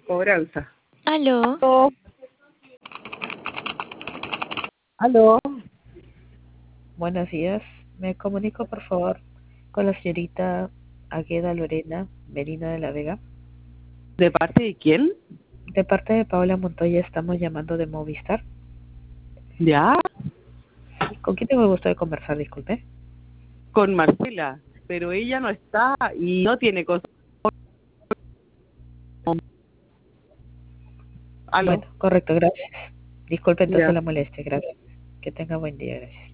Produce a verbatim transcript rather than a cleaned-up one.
Cobranza. Aló. Aló. Aló. Buenos días. Me comunico, por favor, con la señorita Agueda Lorena Merino de la Vega. ¿De parte de quién? De parte de Paola Montoya, estamos llamando de Movistar. ¿Ya? ¿Con quién tengo el gusto de conversar? Disculpe. Con Marcela. Pero ella no está y no tiene cosas. Aló. Bueno, correcto, gracias. Disculpe entonces Ya. la molestia, gracias. Que tenga buen día, gracias.